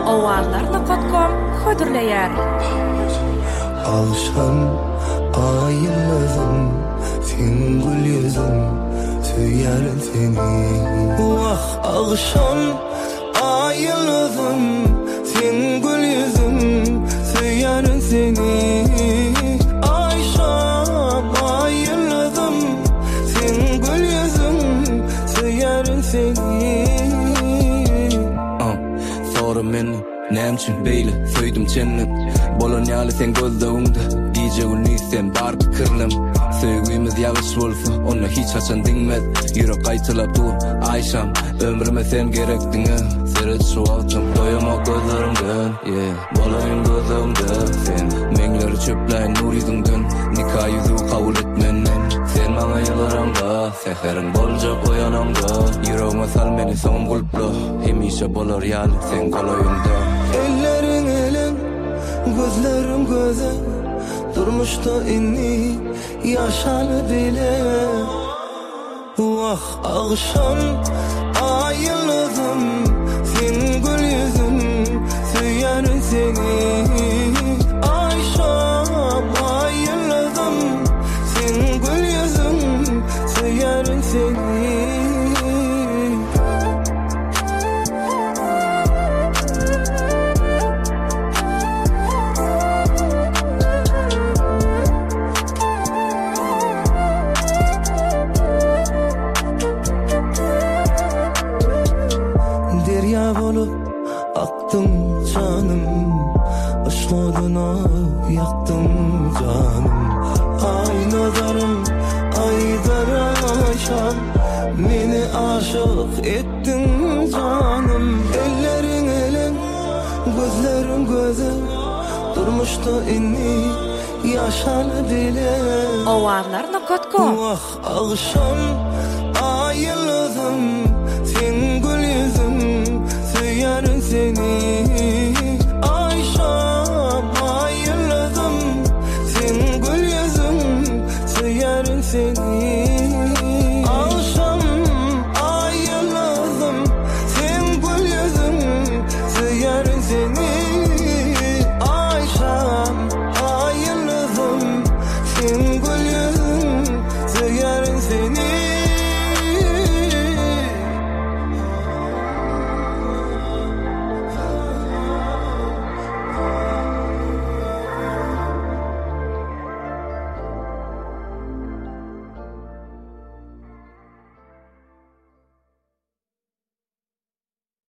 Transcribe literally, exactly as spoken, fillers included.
owarlar nokot.com hödürleýär. Alşan ayılmadım, sen gül yüzüm, tüyer seni. Vah alşan ayılmadım, sen gül yüzüm, tüyer seni. Ayşam ayılmadım, sen gül yüzüm, tüyer seni. Sonra meni nämçin beýle söýdüm cennet. Bolan ýaly sen gözleginde diýje uni sen bar kirlem. Söýgümiz ýagyş bolsa ona hiç haçan diňmez. Ýürek gaýtylap dur Ayşam, ömrüme sen gerekdiňe. Seret şu awtym doýamak gözlerimden. Yeah, bolan gözlerimde sen meňleri çöpläýän nur ýüzüňden. Nikah ýüzü kabul etmenden. Sen maňa ýylaranda, seherim boljak oýanamda. Ýüregime sal meni soňum gulpla. Hemişe bolar ýaly sen golaýynda. Ellerin elin, gözlerim göze, durmuşda inni yaşalı bile. Vah akşam ayıldım, sen gül yüzüm, süyer seni. Ayşam ayıldım, sen gül yüzüm, süyer seni. Aktım canım, aşk oduna yaktım canım. Ay nazarım, ay daraşam, beni aşık ettin canım. Ellerin elin, gözlerim göze, durmuşta inni yaşalı bile. owarlar nokot.com Vah akşam